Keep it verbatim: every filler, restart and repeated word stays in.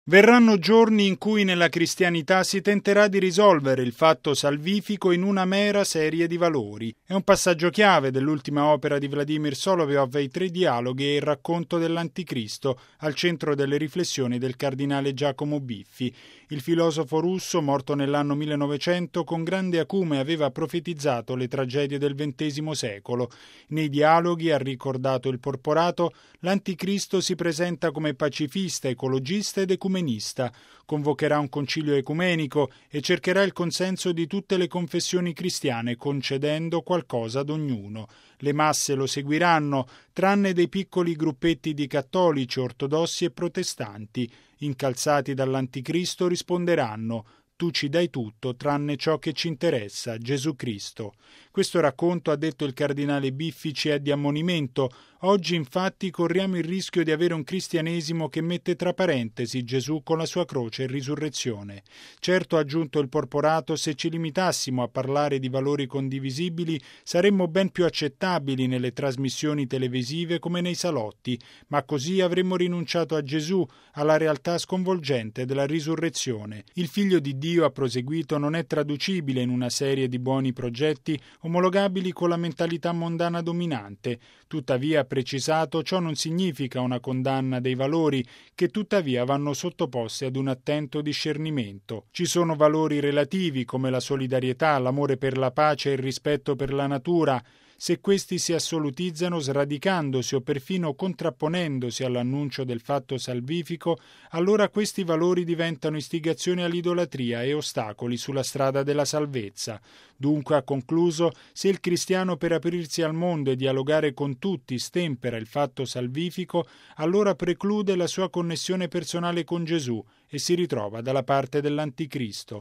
Verranno giorni in cui nella cristianità si tenterà di risolvere il fatto salvifico in una mera serie di valori. È un passaggio chiave dell'ultima opera di Vladimir Solovyov, I tre dialoghi e il racconto dell'Anticristo, al centro delle riflessioni del cardinale Giacomo Biffi. Il filosofo russo, morto nell'anno millenovecento, con grande acume aveva profetizzato le tragedie del ventesimo secolo. Nei dialoghi, ha ricordato il Porporato, l'Anticristo si presenta come pacifista, ecologista ed ecumenista. Convocherà un concilio ecumenico e cercherà il consenso di tutte le confessioni cristiane, concedendo qualcosa ad ognuno. Le masse lo seguiranno, tranne dei piccoli gruppetti di cattolici, ortodossi e protestanti. Incalzati dall'Anticristo risponderanno: tu ci dai tutto tranne ciò che ci interessa, Gesù Cristo. Questo racconto, ha detto il cardinale Biffi, ci è di ammonimento. Oggi infatti corriamo il rischio di avere un cristianesimo che mette tra parentesi Gesù con la sua croce e risurrezione. Certo, ha aggiunto il Porporato, se ci limitassimo a parlare di valori condivisibili saremmo ben più accettabili nelle trasmissioni televisive come nei salotti, ma così avremmo rinunciato a Gesù, alla realtà sconvolgente della risurrezione. Il Figlio di Dio, ha proseguito, non è traducibile in una serie di buoni progetti omologabili con la mentalità mondana dominante. Tuttavia, ha precisato, ciò non significa una condanna dei valori, che tuttavia vanno sottoposti ad un attento discernimento. Ci sono valori relativi come la solidarietà, l'amore per la pace e il rispetto per la natura. Se questi si assolutizzano sradicandosi o perfino contrapponendosi all'annuncio del fatto salvifico, allora questi valori diventano istigazioni all'idolatria e ostacoli sulla strada della salvezza. Dunque, ha concluso, se il cristiano per aprirsi al mondo e dialogare con tutti stempera il fatto salvifico, allora preclude la sua connessione personale con Gesù e si ritrova dalla parte dell'Anticristo.